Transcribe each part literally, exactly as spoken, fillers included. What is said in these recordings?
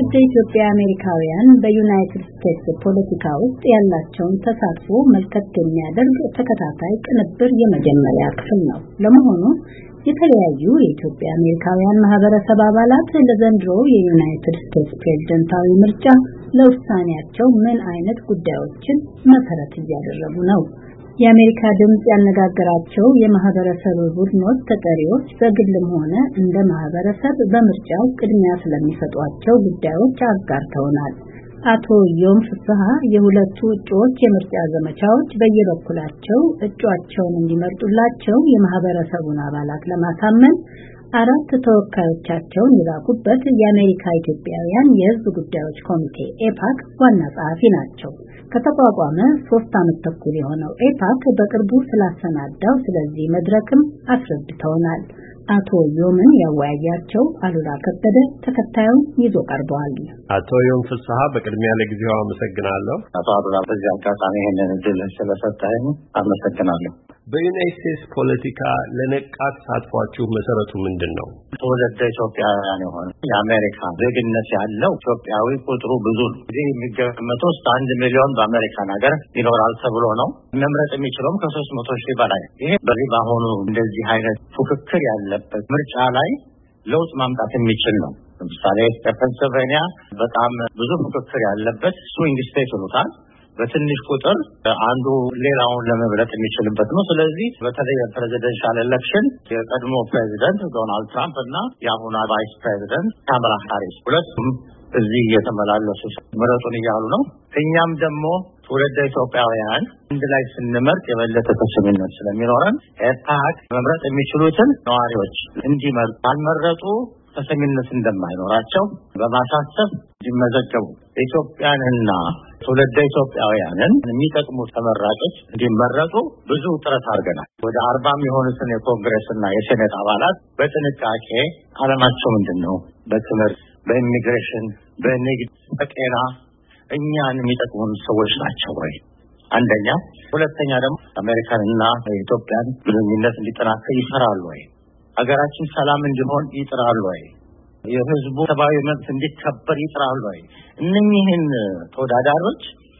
ትውልደ ኢትዮጵያ አሜሪካውያን በዩናይትድ ስቴትስ ፖለቲካ ውስጥ ያላቸውን ተሳትፎ መልከት የሚያደርግ ተከታታይ ቅንብር የመጀመሪያ ክፍል ነው። ለመሆኑ የተለያዩ የኢትዮጵያ አሜሪካውያን ማህበረሰብ አባላት ለዘንድሮ የዩናይትድ ስቴትስ ፕሬዝዳንታዊ ምርጫ ለውሳኔያቸው ምን አይነት ጉዳዮችን መሰረት እያደረጉ ነው? የአሜሪካ ድምጽ ያነጋገራቸው የማህበረሰብ ቡድኖች ተጠሪዎች በግልም ሆነ እንደ ማህበረሰብ በምርጫው ቅድሚያ ስለሚሰጧቸው ጉዳዮች አጋርተውናል። አቶ ዮም ፍስሐ የሁለቱ እጩዎች የምርጫ ዘመቻዎች በየበኩላቸው እጩአቸውን እንዲመርጡላቸው የማህበረሰቡን አባላት ለማሳመን አራት ተወካዮቻቸውን የላኩበት የአሜሪካ ኢትዮጵያውያን የህዝብ ጉዳዮች ኮሚቴ ኤፓክ ዋና ጸሐፊ ናቸው። ከተቋቋመ ሶስት ዓመት ተኩል የሆነው ኤፓክ በቅርቡ ስላሰናዳው ስለዚህ መድረክም አስረድተውናል። አቶ ዮምን ያወያያቸው አሉላ ከበደ ተከታዩን ይዞ ቀርበዋል። አቶ ዮም ፍስሐ በቅድሚያ ለጊዜው አመሰግናለሁ። አቶ አሉላ በዚህ አጋጣሚ ይሄንን እድል ስለሰጠኝ አመሰግናለሁ። በዩናይትድ ስቴትስ ፖለቲካ ለነቃ ተሳትፏችሁ መሰረቱ ምንድነው? ትውልደ ኢትዮጵያውያን የሆነ የአሜሪካ ዜግነት ያለው ኢትዮጵያዊ ቁጥሩ ብዙ ነው። እዚህ የሚገመተው አንድ ሚሊዮን በአሜሪካን ሀገር ይኖራል ተብሎ ነው። መምረጥ የሚችለውም ከሶስት መቶ ሺህ በላይ። ይሄ በዚህ በአሁኑ እንደዚህ አይነት ፉክክር ያለበት ምርጫ ላይ ለውጥ ማምጣት የሚችል ነው። ለምሳሌ በፔንሲልቬኒያ በጣም ብዙ ፉክክር ያለበት ስዊንግ ስቴት ይሉታል። በትንሽ ቁጥር አንዱ ሌላውን ለመብለጥ የሚችልበት ነው። ስለዚህ በተለይ የፕሬዚደንሻል ኤሌክሽን የቀድሞ ፕሬዚደንት ዶናልድ ትራምፕ እና የአሁኑ ቫይስ ፕሬዚደንት ካማላ ሃሪስ ሁለቱም እዚህ እየተመላለሱ ምረጡን እያሉ ነው። እኛም ደግሞ ትውልደ ኢትዮጵያውያን አንድ ላይ ስንመርጥ የበለጠ ተሰሚነት ስለሚኖረን ኤፓክ መምረጥ የሚችሉትን ነዋሪዎች እንዲመርጡ ካልመረጡ ተሰሚነት እንደማይኖራቸው በማሳሰብ እንዲመዘገቡ ኢትዮጵያንና ትውልደ ኢትዮጵያውያንን የሚጠቅሙ ተመራጮች እንዲመረጡ ብዙ ጥረት አድርገናል። ወደ አርባ የሚሆኑትን የኮንግሬስና የሴኔት አባላት በጥንቃቄ ዓላማቸው ምንድነው፣ በትምህርት፣ በኢሚግሬሽን፣ በንግድ፣ በጤና እኛን የሚጠቅሙን ሰዎች ናቸው ወይ? አንደኛ። ሁለተኛ ደግሞ አሜሪካንና የኢትዮጵያን ግንኙነት እንዲጠናከር ይሰራሉ ወይ? ሀገራችን ሰላም እንዲሆን ይጥራሉ ወይ? የህዝቡ ሰብአዊ መብት እንዲከበር ይጥራሉ ወይ? እነኚህን ተወዳዳሪዎች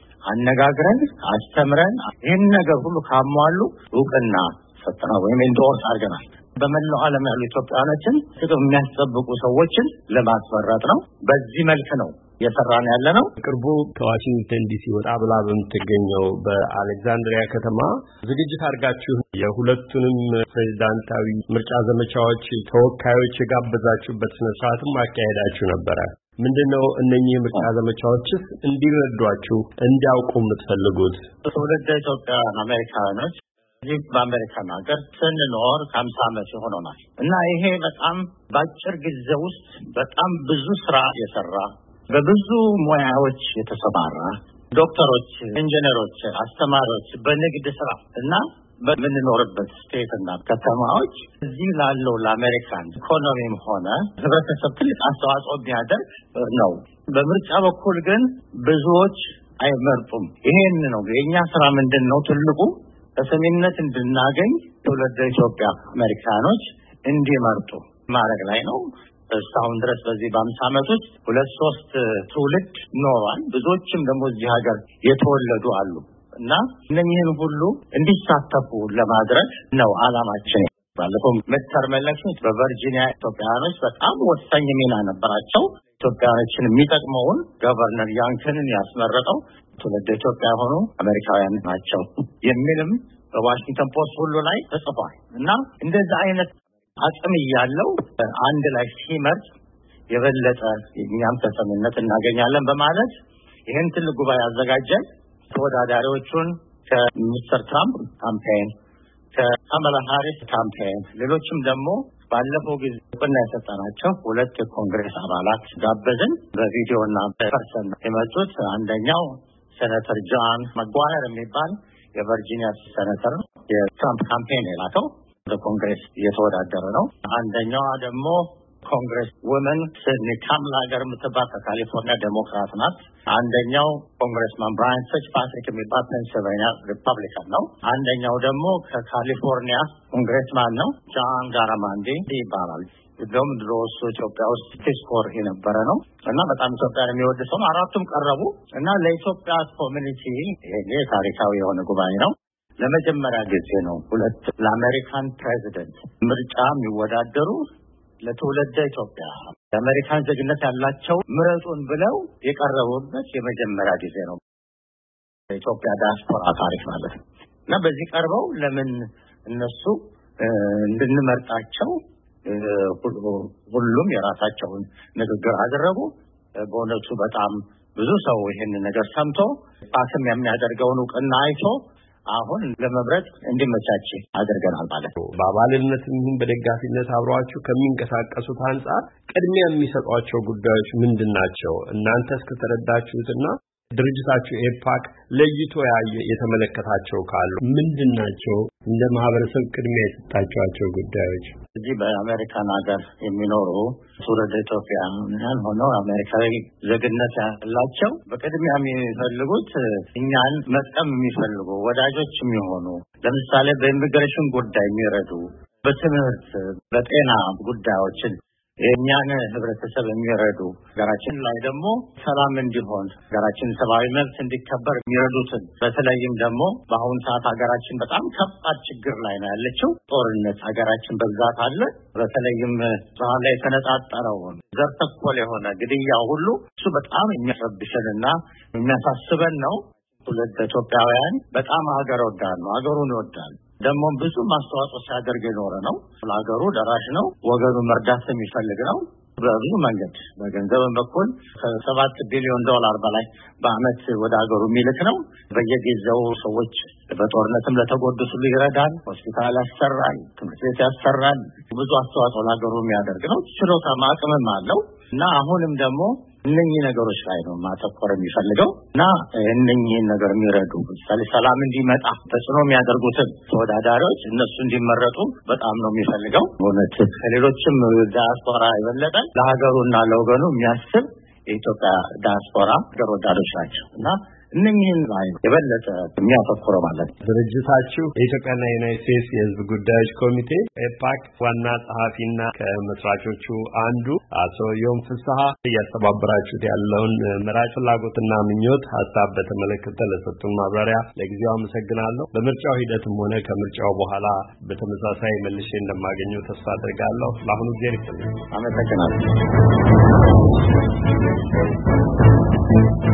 አነጋግረን አስተምረን ይህን ነገር ሁሉ ካሟሉ እውቅና ሰጥተናል ወይም ኢንዶርስ አድርገናል። በመላው ዓለም ያሉ ኢትዮጵያውያኖችን ጥቅም የሚያስጠብቁ ሰዎችን ለማስመረጥ ነው። በዚህ መልክ ነው እየሰራን ያለ ነው። ቅርቡ ከዋሽንግተን ዲሲ ወጣ ብላ በምትገኘው በአሌክዛንድሪያ ከተማ ዝግጅት አድርጋችሁ የሁለቱንም ፕሬዝዳንታዊ ምርጫ ዘመቻዎች ተወካዮች የጋበዛችሁበት ስነ ስርዓትም አካሄዳችሁ ነበረ። ምንድነው እነኚህ ምርጫ ዘመቻዎችስ እንዲረዷችሁ እንዲያውቁ የምትፈልጉት? ትውልደ ኢትዮጵያውያን አሜሪካኖች እዚህ በአሜሪካን ሀገር ስንኖር ከሀምሳ ዓመት ሆኖናል እና ይሄ በጣም በአጭር ጊዜ ውስጥ በጣም ብዙ ስራ የሰራ በብዙ ሙያዎች የተሰማራ ዶክተሮች፣ ኢንጂነሮች፣ አስተማሪዎች በንግድ ስራ እና በምንኖርበት ስቴት እና ከተማዎች እዚህ ላለው ለአሜሪካን ኢኮኖሚም ሆነ ህብረተሰብ ትልቅ አስተዋጽኦ ቢያደርግ ነው። በምርጫ በኩል ግን ብዙዎች አይመርጡም። ይሄን ነው የኛ ስራ ምንድነው ትልቁ ተሰሚነት እንድናገኝ ትውልደ ኢትዮጵያ አሜሪካኖች እንዲመርጡ ማድረግ ላይ ነው። እስካሁን ድረስ በዚህ በአምሳ ዓመት ውስጥ ሁለት ሶስት ትውልድ ኖሯል። ብዙዎችም ደግሞ እዚህ ሀገር የተወለዱ አሉ እና እነኚህን ሁሉ እንዲሳተፉ ለማድረግ ነው ዓላማችን። ባለፈው midterm elections በቨርጂኒያ ኢትዮጵያውያኖች በጣም ወሳኝ ሚና ነበራቸው። ኢትዮጵያውያኖችን የሚጠቅመውን ገቨርነር ያንከንን ያስመረጠው ትውልደ ኢትዮጵያ ሆኖ አሜሪካውያን ናቸው የሚልም በዋሽንግተን ፖስት ሁሉ ላይ ተጽፏል እና እንደዚህ አይነት አቅም ያለው አንድ ላይ ሲመርጥ የበለጠ እኛም ተሰሚነት እናገኛለን በማለት ይሄን ትልቅ ጉባኤ አዘጋጀን። ተወዳዳሪዎቹን ከሚስተር ትራምፕ ካምፔን፣ ከካማላ ሃሪስ ካምፔን፣ ሌሎችም ደግሞ ባለፈው ጊዜ እውቅና የሰጠናቸው ሁለት የኮንግሬስ አባላት ጋበዝን። በቪዲዮና በፐርሰን የመጡት አንደኛው ሴኔተር ጆን መጓየር የሚባል የቨርጂኒያ ሴኔተር ነው። የትራምፕ ካምፔን የላከው በኮንግሬስ እየተወዳደረ ነው። አንደኛዋ ደግሞ ኮንግሬስ ወመን ሲድኒ ካምላገር የምትባል ከካሊፎርኒያ ዴሞክራት ናት። አንደኛው ኮንግሬስማን ብራያን ፊትዝፓትሪክ የሚባል ፔንሲልቬኒያ ሪፐብሊካን ነው። አንደኛው ደግሞ ከካሊፎርኒያ ኮንግሬስማን ነው ጃን ጋራማንዲ ይባላል። እንደውም ድሮ እሱ ኢትዮጵያ ውስጥ ቲስኮር የነበረ ነው እና በጣም ኢትዮጵያን የሚወድ ሰው አራቱም ቀረቡ እና ለኢትዮጵያ ኮሚኒቲ ይሄ ታሪካዊ የሆነ ጉባኤ ነው። ለመጀመሪያ ጊዜ ነው ሁለት ለአሜሪካን ፕሬዚደንት ምርጫ የሚወዳደሩ ለትውልደ ኢትዮጵያ የአሜሪካን ዜግነት ያላቸው ምረጡን ብለው የቀረቡበት የመጀመሪያ ጊዜ ነው። የኢትዮጵያ ዲያስፖራ ታሪክ ማለት ነው እና በዚህ ቀርበው ለምን እነሱ እንድንመርጣቸው ሁሉም የራሳቸውን ንግግር አደረጉ። በእውነቱ በጣም ብዙ ሰው ይሄን ነገር ሰምቶ ፓስም የሚያደርገውን እውቅና አይቶ አሁን ለመብረጥ እንዲመቻች አድርገናል ማለት ነው። በአባልነትም ይሁን በደጋፊነት አብረዋችሁ ከሚንቀሳቀሱት አንጻር ቅድሚያ የሚሰጧቸው ጉዳዮች ምንድናቸው? እናንተ እስከተረዳችሁትና ድርጅታችሁ ኤፓክ ለይቶ ያየ የተመለከታቸው ካሉ ምንድናቸው? እንደ ማህበረሰብ ቅድሚያ የሰጣቸው ጉዳዮች እዚህ በአሜሪካን ሀገር የሚኖሩ ትውልደ ኢትዮጵያውያን ሆነው አሜሪካዊ ዜግነት ያላቸው በቅድሚያ የሚፈልጉት እኛን መጥቀም የሚፈልጉ ወዳጆች የሚሆኑ ለምሳሌ በኢሚግሬሽን ጉዳይ የሚረዱ በትምህርት በጤና ጉዳዮችን የኛን ህብረተሰብ የሚረዱ ሀገራችን ላይ ደግሞ ሰላም እንዲሆን ሀገራችን ሰብአዊ መብት እንዲከበር የሚረዱትን በተለይም ደግሞ በአሁኑ ሰዓት ሀገራችን በጣም ከባድ ችግር ላይ ነው ያለችው። ጦርነት ሀገራችን በብዛት አለ። በተለይም ዛሬ ላይ የተነጣጠረው ዘር ተኮር የሆነ ግድያው ሁሉ እሱ በጣም የሚያረብሸንና የሚያሳስበን ነው። ሁለት ኢትዮጵያውያን በጣም ሀገር ወዳድ ነው። ሀገሩን ይወዳል። ደግሞ ብዙ ማስተዋጽኦ ሲያደርግ የኖረ ነው። ለሀገሩ ደራሽ ነው። ወገኑ መርዳት የሚፈልግ ነው። በብዙ መንገድ በገንዘብ በኩል ከሰባት ቢሊዮን ዶላር በላይ በአመት ወደ ሀገሩ የሚልክ ነው። በየጊዜው ሰዎች በጦርነትም ለተጎዱት ሁሉ ይረዳል። ሆስፒታል ያሰራል፣ ትምህርት ቤት ያሰራል። ብዙ አስተዋጽኦ ለሀገሩ የሚያደርግ ነው። ችሎታ አቅምም አለው እና አሁንም ደግሞ እነኚህ ነገሮች ላይ ነው ማተኮር የሚፈልገው እና እነኚህን ነገር የሚረዱ ለምሳሌ ሰላም እንዲመጣ ተጽዕኖ የሚያደርጉትን ተወዳዳሪዎች እነሱ እንዲመረጡ በጣም ነው የሚፈልገው። እውነት ከሌሎችም ዲያስፖራ የበለጠ ለሀገሩና ለወገኑ የሚያስብ የኢትዮጵያ ዲያስፖራ ሀገር ወዳዶች ናቸው እና እነኚህን ላይ የበለጠ የሚያተኩረው ማለት ነው። ድርጅታችሁ የኢትዮጵያና የዩናይትድ ስቴትስ የሕዝብ ጉዳዮች ኮሚቴ ኤፓክ ዋና ጸሐፊና ከመስራቾቹ አንዱ አቶ ዮም ፍስሐ እያስተባበራችሁት ያለውን መራጭ ፍላጎትና ምኞት ሀሳብ በተመለከተ ለሰጡን ማብራሪያ ለጊዜው አመሰግናለሁ። በምርጫው ሂደትም ሆነ ከምርጫው በኋላ በተመሳሳይ መልሼ እንደማገኘው ተስፋ አድርጋለሁ። ለአሁኑ ጊዜ አመሰግናለሁ።